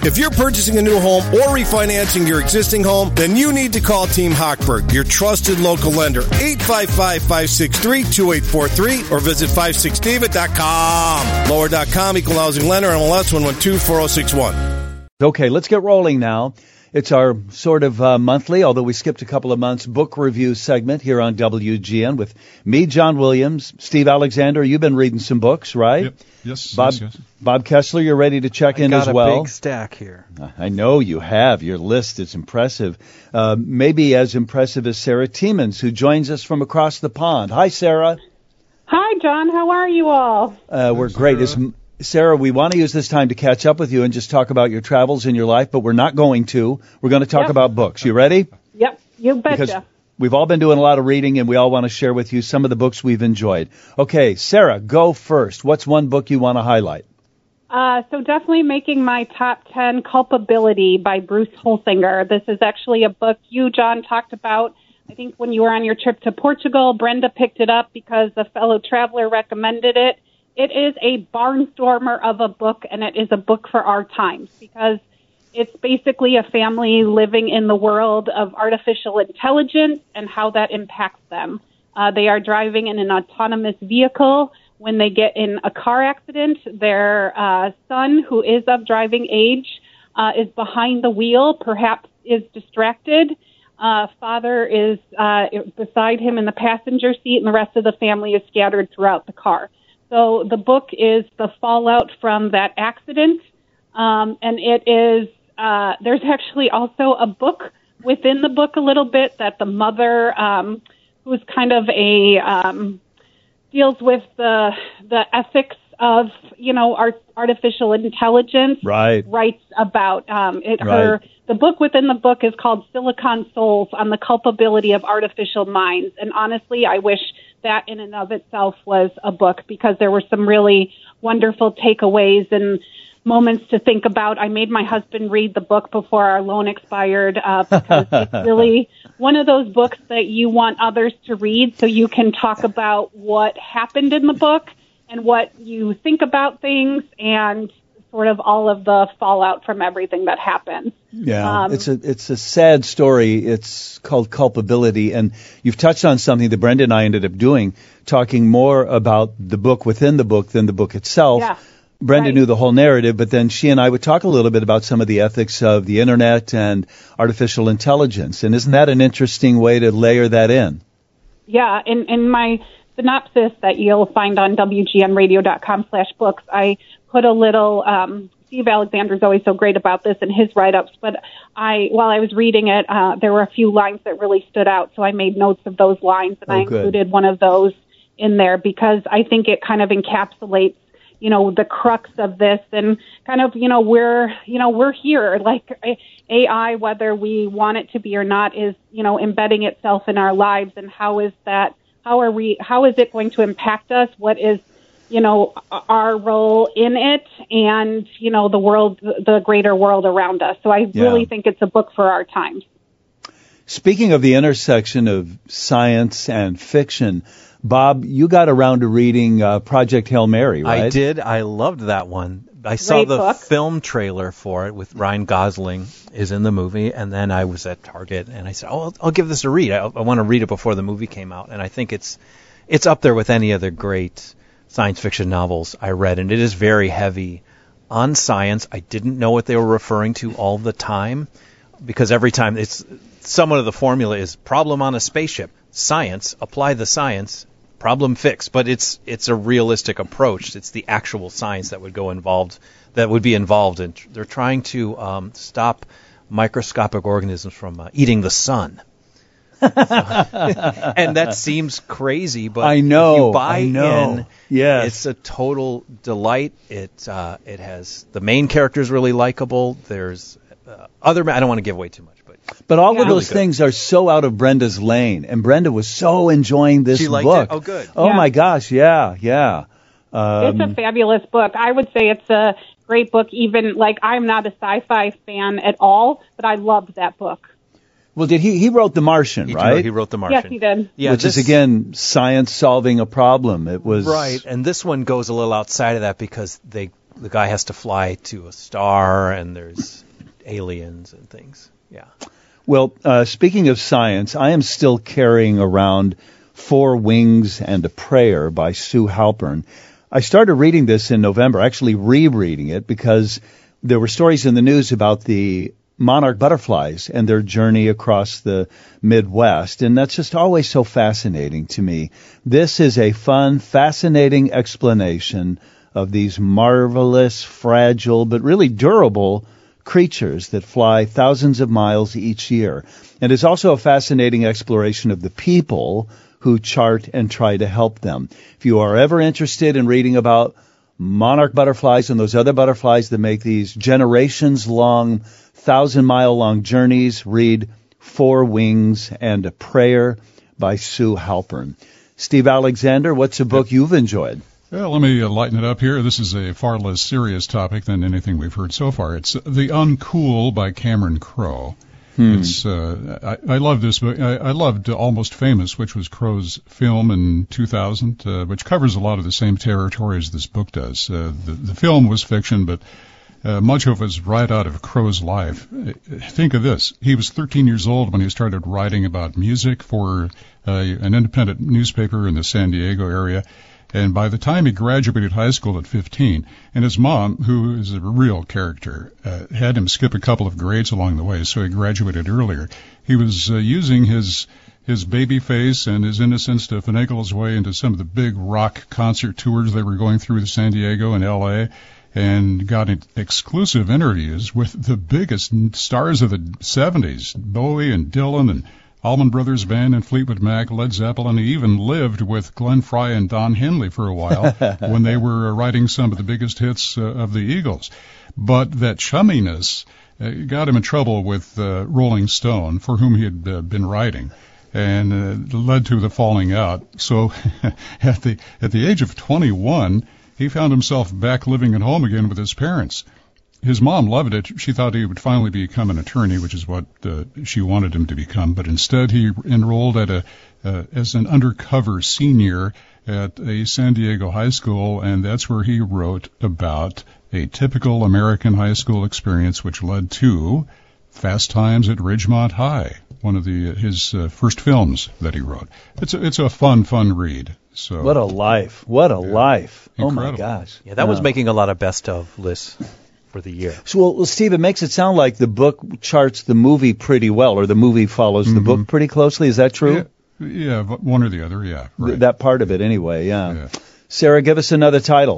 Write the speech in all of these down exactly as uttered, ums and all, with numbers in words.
If you're purchasing a new home or refinancing your existing home, then you need to call Team Hochberg, your trusted local lender. eight five five, five six three, two eight four three or visit five six david dot com. Lower dot com, equal housing lender, M L S one one two four zero six one. Okay, let's get rolling now. It's our sort of uh, monthly, although we skipped a couple of months, book review segment here on W G N with me, John Williams, Steve Alexander. You've been reading some books, right? Yep. Yes. Bob, yes, yes. Bob Kessler, you're ready to check I in got as well. a big stack here. I know you have. Your list is impressive. Uh, maybe as impressive as Sarah Tiemens, who joins us from across the pond. Hi, Sarah. Hi, John. How are you all? Uh, we're great. It's, Sarah, we want to use this time to catch up with you and just talk about your travels in your life, but we're not going to. We're going to talk Yep. about books. You ready? Yep, you betcha. Because we've all been doing a lot of reading, and we all want to share with you some of the books we've enjoyed. Okay, Sarah, go first. What's one book you want to highlight? Uh, so definitely making my top ten, Culpability by Bruce Holsinger. This is actually a book you, John, talked about. I think when you were on your trip to Portugal, Brenda picked it up because a fellow traveler recommended it. It is a barnstormer of a book, and it is a book for our times because it's basically a family living in the world of artificial intelligence and how that impacts them. Uh, they are driving in an autonomous vehicle. When they get in a car accident, their uh, son, who is of driving age, uh, is behind the wheel, perhaps is distracted. Uh, father is uh, beside him in the passenger seat, and the rest of the family is scattered throughout the car. So the book is the fallout from that accident, um, and it is, uh, there's actually also a book within the book a little bit that the mother, um, who's kind of a, um, deals with the the ethics of, you know, art, artificial intelligence, Right. writes about. Um, it, Right. her, the book within the book is called Silicon Souls on the Culpability of Artificial Minds, and honestly, I wish that in and of itself was a book because there were some really wonderful takeaways and moments to think about. I made my husband read the book before our loan expired uh, because it's really one of those books that you want others to read so you can talk about what happened in the book and what you think about things and sort of all of the fallout from everything that happened. Yeah, Um, it's a it's a sad story. It's called Culpability, and you've touched on something that Brenda and I ended up doing, talking more about the book within the book than the book itself. Yeah, Brenda right. knew the whole narrative, but then she and I would talk a little bit about some of the ethics of the internet and artificial intelligence. And isn't that an interesting way to layer that in? Yeah, in, in my synopsis that you'll find on W G N radio dot com slash books, I put a little, um, Steve Alexander's always so great about this in his write-ups, but I, while I was reading it, uh, there were a few lines that really stood out, so I made notes of those lines, and Oh, I good. included one of those in there because I think it kind of encapsulates, you know, the crux of this and kind of, you know, we're, you know, we're here, like A I, whether we want it to be or not, is, you know, embedding itself in our lives, and how is that, how are we, how is it going to impact us? What is, you know, our role in it and, you know, the world, the greater world around us. So I Yeah. really think it's a book for our times. Speaking of the intersection of science and fiction, Bob, you got around to reading uh, Project Hail Mary, right? I did. I loved that one. I saw Great the book. film trailer for it with Ryan Gosling is in the movie, and then I was at Target and I said, "Oh, I'll, I'll give this a read. I, I want to read it before the movie came out." And I think it's it's up there with any other great science fiction novels I read, and it is very heavy on science. I didn't know what they were referring to all the time because every time it's somewhat of the formula is problem on a spaceship, science, apply the science, problem fixed. But it's it's a realistic approach. It's the actual science that would go involved, that would be involved in. They're trying to um, stop microscopic organisms from uh, eating the sun. So, and that seems crazy, but I know, if you buy I know. in, Yes. it's a total delight. It uh, it has the main character is really likable. There's uh, other. I don't want to give away too much, but But all Yeah. of those Really good. things are so out of Brenda's lane, and Brenda was so enjoying this She liked book. it? Oh, good. Oh, Yeah. my gosh, yeah, yeah. Um, It's a fabulous book. I would say it's a great book, even, like, I'm not a sci-fi fan at all, but I loved that book. well, did he? He wrote The Martian, he, right? he wrote The Martian. Yes, he did. Yeah, Which this, is again science solving a problem. It was right, and this one goes a little outside of that because they the guy has to fly to a star, and there's aliens and things. Yeah. Well, uh, speaking of science, I am still carrying around Four Wings and a Prayer by Sue Halpern. I started reading this in November, actually rereading it, because there were stories in the news about the monarch butterflies and their journey across the Midwest, and that's just always so fascinating to me. This is a fun, fascinating explanation of these marvelous, fragile, but really durable creatures that fly thousands of miles each year. And it's also a fascinating exploration of the people who chart and try to help them. If you are ever interested in reading about monarch butterflies and those other butterflies that make these generations-long, thousand-mile-long journeys, read Four Wings and a Prayer by Sue Halpern. Steve Alexander, what's a book you've enjoyed? Well, let me uh, lighten it up here. This is a far less serious topic than anything we've heard so far. It's The Uncool by Cameron Crowe. Hmm. It's uh, I, I love this book. I, I loved Almost Famous, which was Crowe's film in two thousand, uh, which covers a lot of the same territory as this book does. Uh, the, the film was fiction, but uh, much of it was right out of Crowe's life. Think of this. He was thirteen years old when he started writing about music for uh, an independent newspaper in the San Diego area. And by the time he graduated high school at fifteen, and his mom, who is a real character, uh, had him skip a couple of grades along the way, so he graduated earlier. He was uh, using his his baby face and his innocence to finagle his way into some of the big rock concert tours they were going through San Diego and L A, and got exclusive interviews with the biggest stars of the seventies, Bowie and Dylan and Allman Brothers Band and Fleetwood Mac, Led Zeppelin. He even lived with Glenn Frey and Don Henley for a while when they were writing some of the biggest hits uh, of the Eagles. But that chumminess uh, got him in trouble with uh, Rolling Stone, for whom he had uh, been writing, and uh, led to the falling out. So at the at the age of twenty-one, he found himself back living at home again with his parents. His mom loved it. She thought he would finally become an attorney, which is what uh, she wanted him to become. But instead, he enrolled at a uh, as an undercover senior at a San Diego high school, and that's where he wrote about a typical American high school experience, which led to Fast Times at Ridgemont High, one of the his uh, first films that he wrote. It's a, it's a fun, fun read. So what a life! What a yeah, life! incredible. Oh my gosh! Yeah, that uh, was making a lot of best of lists for the year. So, well, well, Steve, it makes it sound like the book charts the movie pretty well, or the movie follows mm-hmm. the book pretty closely. Is that true? Yeah, yeah, one or the other. Yeah, right. Th- that part of it, anyway. Yeah. yeah. Sarah, give us another title.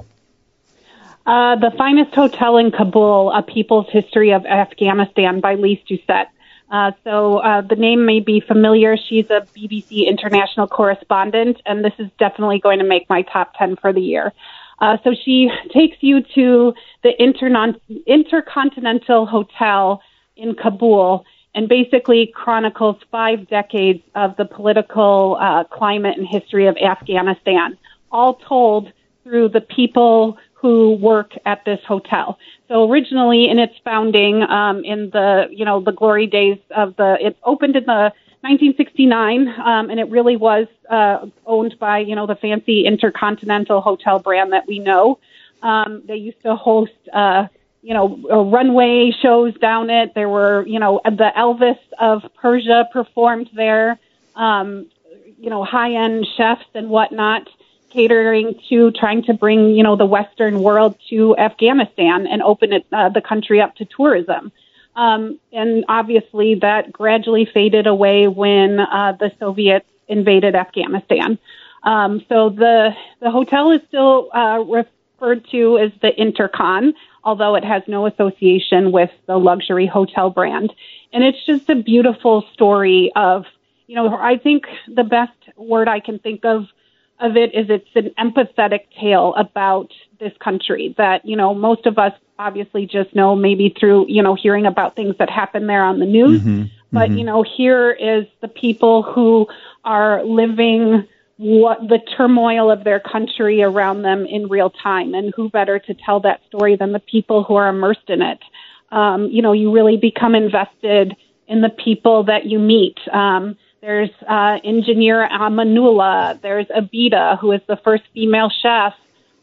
Uh, The Finest Hotel in Kabul: A People's History of Afghanistan by Lise Doucette. Uh, so uh, the name may be familiar. She's a B B C international correspondent, and this is definitely going to make my top ten for the year. Uh, so she takes you to the Internon- Intercontinental Hotel in Kabul and basically chronicles five decades of the political uh, climate and history of Afghanistan, all told through the people who work at this hotel. So originally in its founding, um, in the, you know, the glory days of the, it opened in the nineteen sixty-nine, um, and it really was uh, owned by, you know, the fancy Intercontinental Hotel brand that we know. Um, they used to host, uh, you know, uh, runway shows down it. There were, you know, the Elvis of Persia performed there, um, you know, high-end chefs and whatnot, catering to trying to bring, you know, the Western world to Afghanistan and open it, uh, the country up to tourism. Um, and obviously that gradually faded away when uh, the Soviets invaded Afghanistan. Um, so the the hotel is still uh, referred to as the Intercon, although it has no association with the luxury hotel brand. And it's just a beautiful story of, you know, I think the best word I can think of of it is it's an empathetic tale about this country that, you know, most of us obviously just know maybe through, you know, hearing about things that happen there on the news. Mm-hmm. But, mm-hmm. you know, here is the people who are living what the turmoil of their country around them in real time. And who better to tell that story than the people who are immersed in it? Um, you know, you really become invested in the people that you meet. Um, There's uh, engineer Amanullah. There's Abida, who is the first female chef.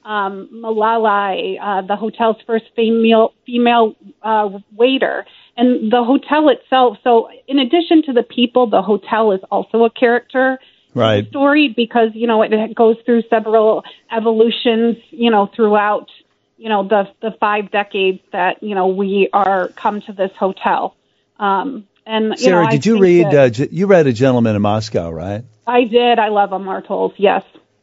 um, Malala, uh, the hotel's first female female uh, waiter, and the hotel itself. So, in addition to the people, the hotel is also a character right. in the story because you know it, it goes through several evolutions. You know, throughout you know the the five decades that you know we are come to this hotel. Um, and you Sarah, know, did I you think read? that, Uh, G- you read A Gentleman in Moscow, right? I did. I love Martels. Yes.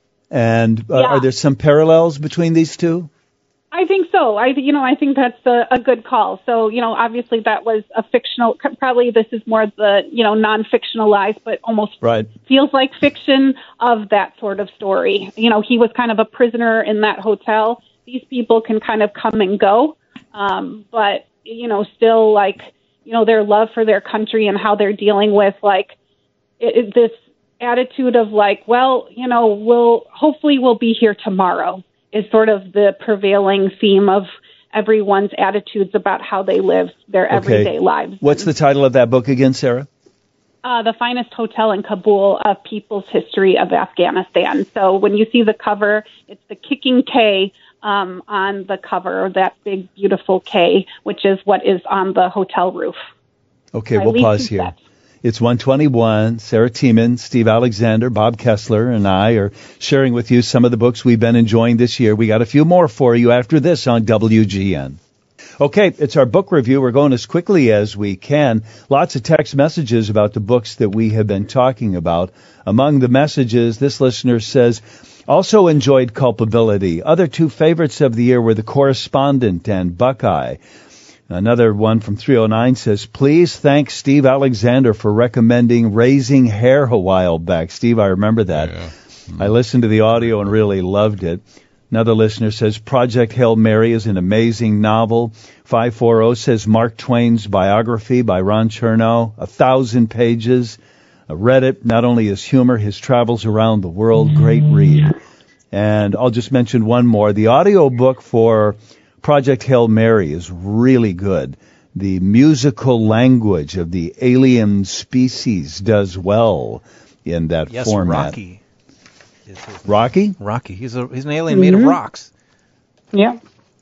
And uh, Yeah. are there some parallels between these two? I think so. I, you know, I think that's a, a good call. So, you know, obviously that was a fictional. Probably this is more the, you know, non-fictionalized, but almost right. feels like fiction of that sort of story. You know, he was kind of a prisoner in that hotel. These people can kind of come and go, um, but you know, still like, you know, their love for their country and how they're dealing with like it, it, this attitude of like, well, you know, we'll hopefully we'll be here tomorrow is sort of the prevailing theme of everyone's attitudes about how they live their Okay. everyday lives. What's the title of that book again, Sarah? Uh, the Finest Hotel in Kabul, A People's History of Afghanistan. So when you see the cover, it's the kicking K um, on the cover, that big, beautiful K, which is what is on the hotel roof. Okay, By we'll Lee pause here. Cussett. It's one twenty-one. Sarah Tiemann, Steve Alexander, Bob Kessler, and I are sharing with you some of the books we've been enjoying this year. We got a few more for you after this on W G N. Okay, it's our book review. We're going as quickly as we can. Lots of text messages about the books that we have been talking about. Among the messages, this listener says, also enjoyed Culpability. Other two favorites of the year were The Correspondent and Buckeye. Another one from three oh nine says, please thank Steve Alexander for recommending Raising Hair a while back. Steve, I remember that. Yeah. I listened to the audio and really loved it. Another listener says, Project Hail Mary is an amazing novel. five forty says, Mark Twain's biography by Ron Chernow, a thousand pages. I read it. Not only his humor, his travels around the world, great read. And I'll just mention one more. The audio book for Project Hail Mary is really good. The musical language of the alien species does well in that Yes, format. Rocky. Is his name. Rocky? Rocky. He's a he's an alien made of rocks. Yeah.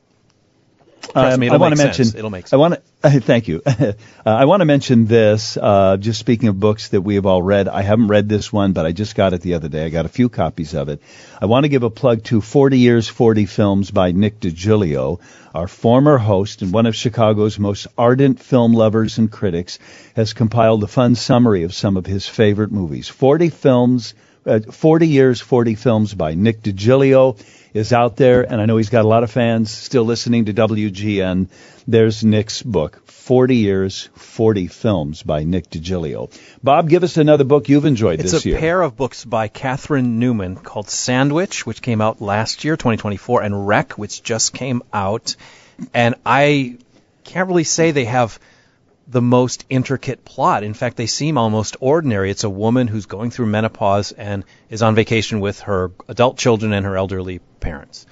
Trust me, Um, I it'll want make to mention. sense. It'll make sense. I want to. Uh, thank you. uh, I want to mention this. Uh, just speaking of books that we have all read, I haven't read this one, but I just got it the other day. I got a few copies of it. I want to give a plug to forty years, forty films by Nick DiGilio, our former host and one of Chicago's most ardent film lovers and critics, has compiled a fun summary of some of his favorite movies. forty films, uh, forty years, forty films by Nick DiGilio is out there, and I know he's got a lot of fans still listening to W G N. There's Nick's book, forty years, forty films by Nick DiGilio. Bob, give us another book you've enjoyed It's this a year. pair of books by Catherine Newman called Sandwich, which came out last year, twenty twenty-four, and Wreck, which just came out. And I can't really say they have the most intricate plot. In fact, they seem almost ordinary. It's a woman who's going through menopause and is on vacation with her adult children and her elderly parents.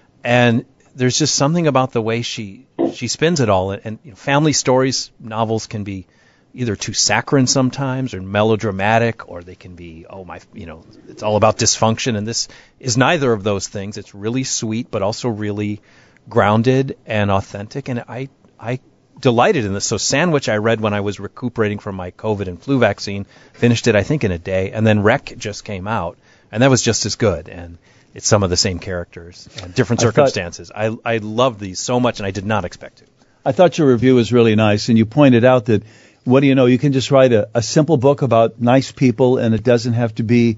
And there's just something about the way she she spins it all. And, and you know, family stories, novels can be either too saccharine sometimes or melodramatic, or they can be, oh my, you know, it's all about dysfunction. And this is neither of those things. It's really sweet, but also really grounded and authentic. And I I delighted in this. So Sandwich I read when I was recuperating from my COVID and flu vaccine, finished it I think in a day, and then Wreck just came out, and that was just as good. And it's some of the same characters and different I thought- circumstances. I I love these so much, and I did not expect to. I thought your review was really nice, and you pointed out that, what do you know, you can just write a, a simple book about nice people, and it doesn't have to be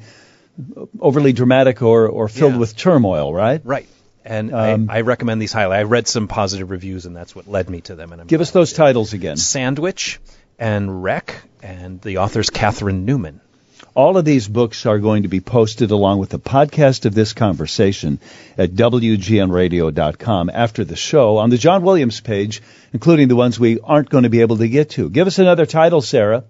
overly dramatic or, or filled Yeah. with turmoil, right? Right. And Um, I, I recommend these highly. I read some positive reviews, and that's what led me to them. And I'm Give us glad I those did. titles again. Sandwich and Wreck, and the author's Catherine Newman. All of these books are going to be posted along with the podcast of this conversation at W G N radio dot com after the show on the John Williams page, including the ones we aren't going to be able to get to. Give us another title, Sarah.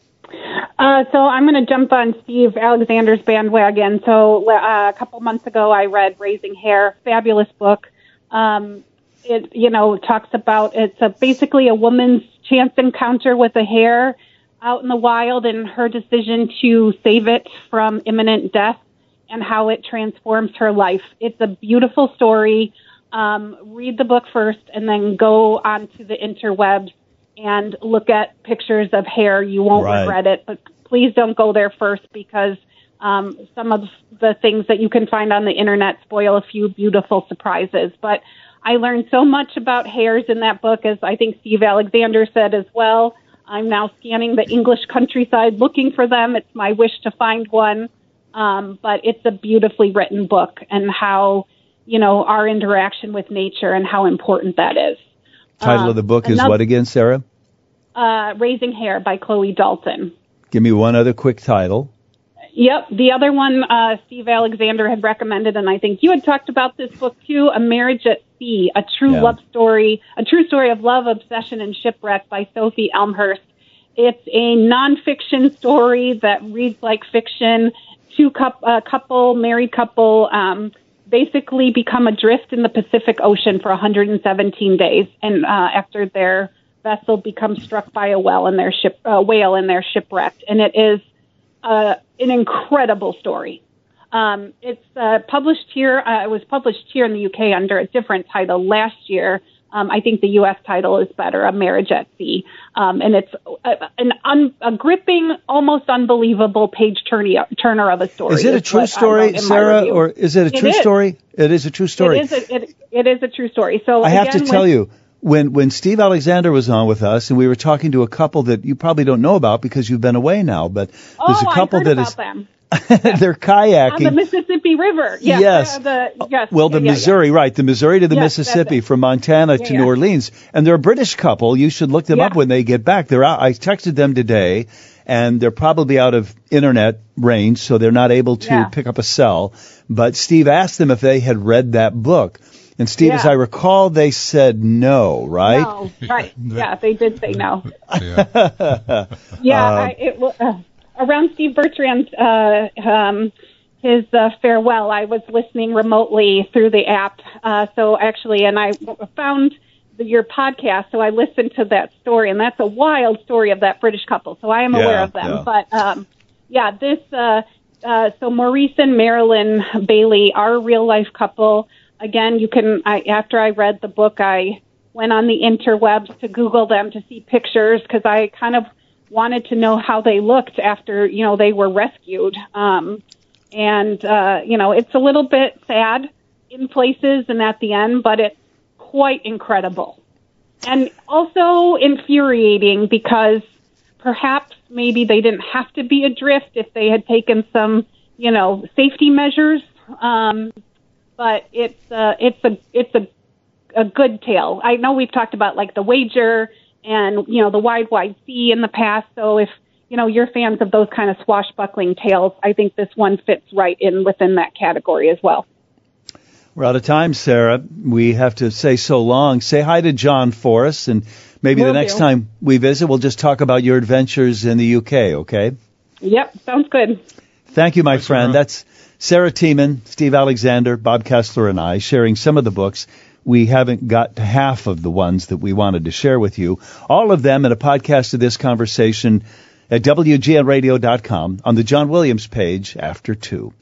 Uh, so I'm going to jump on Steve Alexander's bandwagon. So uh, a couple months ago, I read Raising Hair, fabulous book. Um, it, you know, talks about, it's a, basically a woman's chance encounter with a hare out in the wild and her decision to save it from imminent death. and how it transforms her life. It's a beautiful story. Um, read the book first and then go onto the interwebs and look at pictures of hair. You won't Right. regret it, but please don't go there first because um, some of the things that you can find on the internet spoil a few beautiful surprises. But I learned so much about hairs in that book, as I think Steve Alexander said as well. I'm now scanning the English countryside looking for them. It's my wish to find one. Um, but it's a beautifully written book, and how, you know, our interaction with nature and how important that is. Title um, of the book is another, what again, Sarah? Uh, Raising Hair by Chloe Dalton. Give me one other quick title. Yep. The other one, uh, Steve Alexander had recommended, and I think you had talked about this book too, A Marriage at Sea, a true Yeah. love story, a true story of love, obsession, and shipwreck by Sophie Elmhurst. It's a nonfiction story that reads like fiction. Two cup, uh, couple, married couple, um, basically become adrift in the Pacific Ocean for one hundred seventeen days, and uh, after their vessel becomes struck by a whale and their ship, uh, whale and they're shipwrecked, and it is uh, an incredible story. Um, it's uh, published here. Uh, it was published here in the U K under a different title last year. Um, I think the U S title is better, A Marriage at Sea. Um, and it's a, an un, a gripping, almost unbelievable page turner of a story. Is it a true story, Sarah, or is it a true it story? It is a true story. It is a, it, it is a true story. So I have again, to tell with, you, when when Steve Alexander was on with us, and we were talking to a couple that you probably don't know about because you've been away now, but there's oh, a couple I heard that about is them. they're kayaking on the Mississippi River. Yeah, yes. Uh, the, yes. Well, the yeah, Missouri, yeah. right? The Missouri to the Yes, Mississippi, that's it. from Montana Yeah, to yeah. New Orleans, and they're a British couple. You should look them Yeah. up when they get back. They're out. I texted them today, and they're probably out of internet range, so they're not able to Yeah. pick up a cell. But Steve asked them if they had read that book. And Steve, Yeah. as I recall, they said no, right? No, right. Yeah, they did say no. Yeah. Yeah, Um, I, it, wa- uh, around Steve Bertrand's uh, um, his uh, farewell, I was listening remotely through the app. Uh, so actually, and I found the, your podcast, so I listened to that story, and that's a wild story of that British couple. So I am Yeah, aware of them. yeah. But um, yeah, this. Uh, uh, so Maurice and Marilyn Bailey are a real life couple. Again, you can. I, after I read the book, I went on the interwebs to Google them to see pictures because I kind of wanted to know how they looked after, you know, they were rescued. Um, and, uh, you know, it's a little bit sad in places and at the end, but it's quite incredible. And also infuriating because perhaps maybe they didn't have to be adrift if they had taken some, you know, safety measures. Um, but it's, uh, it's a, it's a, a good tale. I know we've talked about like The Wager and, you know, The Wide, Wide Sea in the past. So if, you know, you're fans of those kind of swashbuckling tales, I think this one fits right in within that category as well. We're out of time, Sarah. We have to say so long. Say hi to John for us, and maybe Will the next do. time we visit, we'll just talk about your adventures in the U K, okay? Yep, sounds good. Thank you, my Thanks, friend. Sarah. That's Sarah Tiemann, Steve Alexander, Bob Kessler, and I sharing some of the books. We haven't got to half of the ones that we wanted to share with you. All of them in a podcast of this conversation at W G N radio dot com on the John Williams page after two.